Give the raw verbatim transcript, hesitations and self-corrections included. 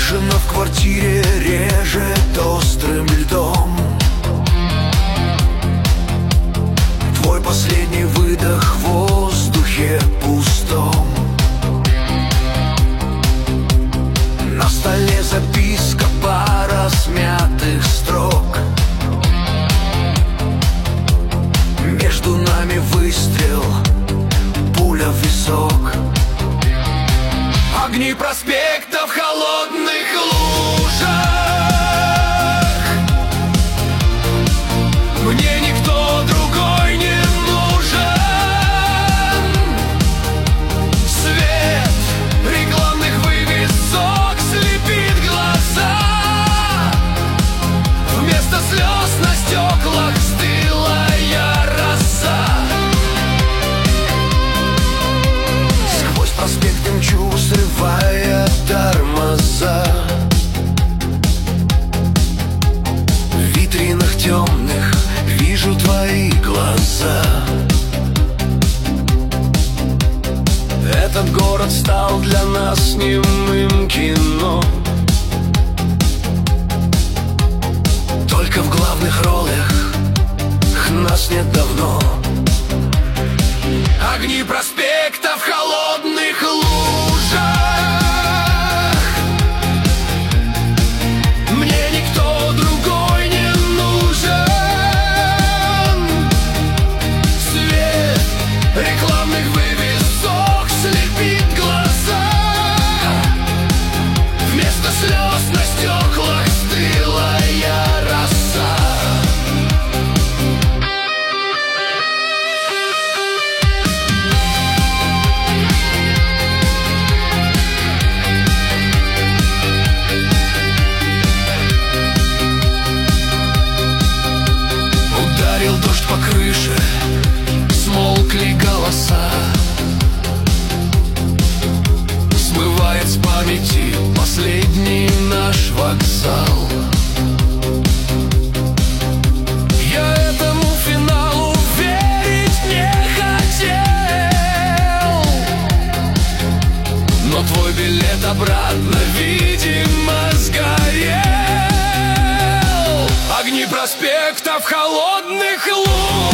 Тишина в квартире режет острым льдом. Твой последний выдох в воздухе пустом. На столе записка, пара смятых строк. Между нами выстрел, пуля в висок. Огни проспекта в холодных лужах. Мне никто другой не нужен. Свет рекламных вывесок слепит глаза. Вместо слез на стеклах стылая роса. Сквозь проспект мчу, срывая тормоза. В витринах темных вижу твои глаза. Этот город стал для нас немым кино. Только в главных ролях нас нет давно. Огни проспекта в холодных лужах. Мне никто другой не нужен. Свет рекламных вывесок слепит глаза. Вместо слез на стеклах стылая роса. Ударил дождь по крыше, смолкли голоса. Смывает с памяти последний наш вокзал. Я этому финалу верить не хотел, но твой билет обратно, видимо, сгорел. Огни проспекта в холодных лужах.